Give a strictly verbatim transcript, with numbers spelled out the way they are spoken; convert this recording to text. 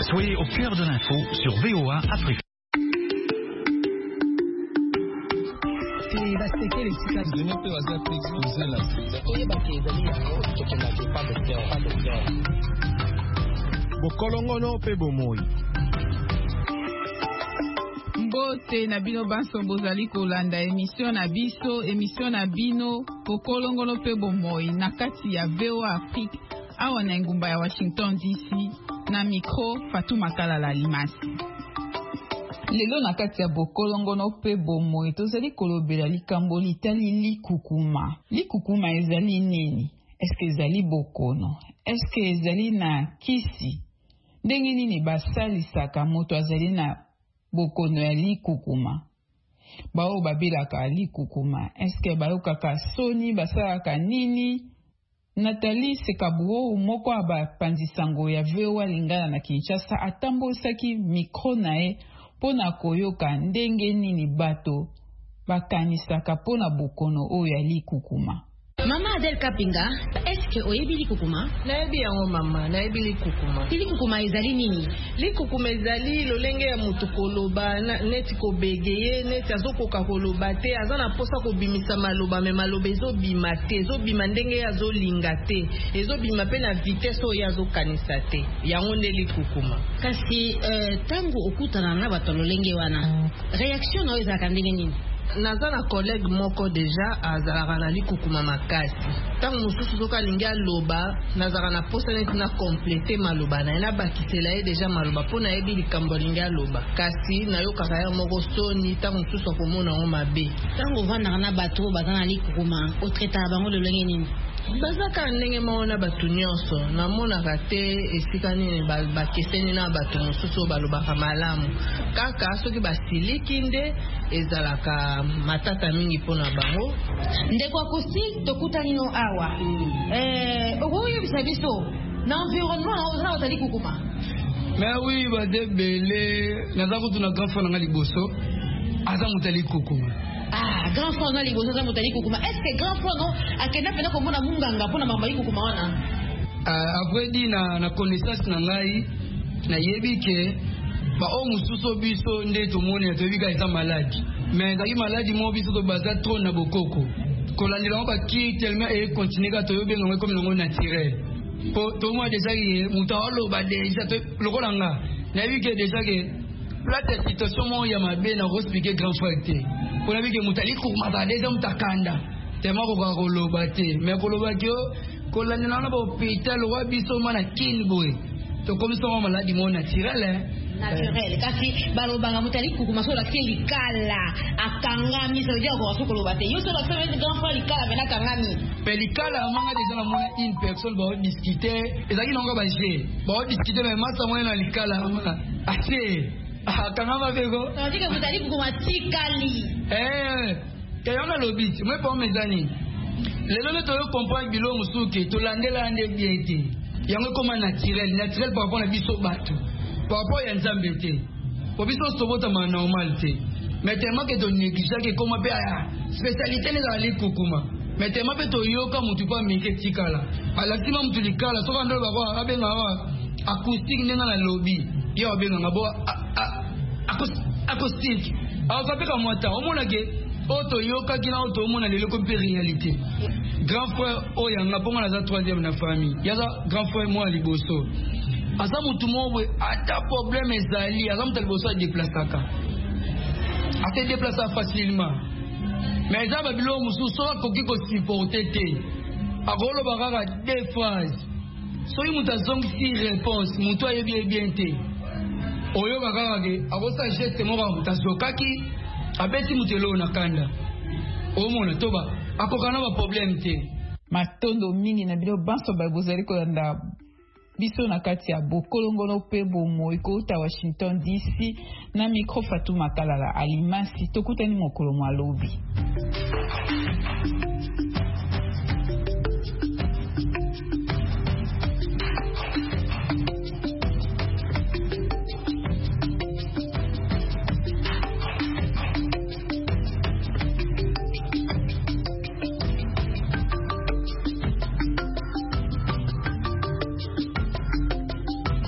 Soyez au cœur de l'info sur V O A Afrique. Bokolongono pe bomoi. Mbote na bino banso bozali kolanda émission na biso émission na bino bokolongono pe bomoi na kati ya V O A Afrique awa na ngumba ya Washington D C na micro Fatuma Kalala Limasi. Lelo na kati ya bokolongono pe bomoi tozali kolobela likambo litali likukuma. Likukuma ezali nini? Eske ezali bokono? Eske ezali na kisi? Ndenge nini basalisaka moto azali na bokono ya likukuma? Bao babelaka likukuma. Eske bayokaka soni basalaka nini? Nathalie Sekabuo moko abapanzisango ya V O A lingana na Kinshasa atambosaki mikro nae pona koyoka ndenge nini bato bakanisaka pona bokono oyo ya likukuma. Mama Adel Kapinga, est-ce que oyebi likukuma? Nayebi yango mama, nayebi likukuma. Likukuma ezali nini? Likukuma ezali lolenge ya mutu koloba neti kobegeye neti azokoka koloba te azana posa kobimisa maloba me maloba ezobima te ezobima ndenge azolinga te ezobima pe na vitesse oyo azokanisa te yango nde likukuma. Kasi uh, tangu okutana na bato lolenge wana réaction na ezalaka ndenge nini? Naza na collègue moko deja azalaka na likukuma makasi. Tango mosusu soka lingi aloba nazalaka na posa neti na complete maloba na ena bakisela ye deja maloba po na yebi likambo lingi aloba. Kasi nayokaka ya moko soni tango mosusu akomona ngo mabe. Tango vandaka na bato baza na likukuma otreta bango lolenge nini? Bazaka ndenge maona batu nyonso namonaka te esika nini bakeseni na bato mosusu balobaka malamu kaka soki basiliki nde ezalaka matata mingi mpona bango. Ndeko akosi tokutani no awa mm. eh okoyebisa biso na environnement ozala ozali kukuma. Mais oui badebele naza kutuna grand frère nanga liboso aza mutali kukuma. Ah, grand frère na liboso za mutali kukuma. Est-ce que grand frère no akenda pena komona munganga pona mama kukuma wana? Ah, après di na na connaissance na ngai na yebike ba o mususo biso nde to moni to bika eza malade. Mais zaki malade mo biso to baza trop na bokoko. Kolandela ba ki tellement et continuer ka to yobenga ngwe comme ngo naturel. Po to mo déjà ye mutalo ba déjà to lokolanga. Na yebike déjà ke la situation mo ya mabe na expliquer grand frère te. Pour la vie que mutali kuma ba déjà mutakanda. Tema ko ka koloba te. Mais koloba kyo kolandela na ba hôpital wa biso mana kinboy. To comme ça on malade mo naturel hein. Naturel kasi balobanga mutali kukuma so la keli kala akangami so dia ko so koloba te. Yo so la semaine grand frère likala mena kangami. Pelikala manga déjà na mona une personne ba discuter. Ezaki nonga ba je. Ba discuter mais masa mo na likala manga. Ate akangama bego. So dika mutali kukuma tikali. Eh kayona lobit. Moi pas mes amis. Lelo ne to yo comprendre bilo musuke to landela ande biete. Yango comme naturel, naturel par rapport à biso bato. Par rapport à Nzambe te. Pour biso sobota ma normal te. Mais tellement que ton négligence que comme pe spécialité ne dali kukuma. Mais tellement que to yoka mutu pa mike tikala. Ala tima mutu likala so kando ba kwa abenga wa acoustique nenga na lobby. Yo abenga ngabo acoustique. Alors ça fait comme moi ta. Omona ke oto yoka kina oto omona lelo ko pe réalité. Grand frère oyanga ponga na za troisième na famille. Yaza grand frère moi liboso. Asa mutu mwe ata problème ezali asa mutu liboso a déplacaka. A se déplacer facilement. Mais ça va bilo musu so koki ko supporter te. Akolo bakaka deux phrases. So yi mutu azong si réponse mutu aye bien bien te. Oyo bakaka ke akosa geste mo ba mutu azokaki abeti mutu lo na kanda. Omona toba akokana ba problème te. Matondo mingi na bilo banso ba bozali ko yanda biso na kati ya bokolongono pe bomo ikota Washington D C na micro Fatuma Kalala Alimasi tokutani mokolo mwalobi.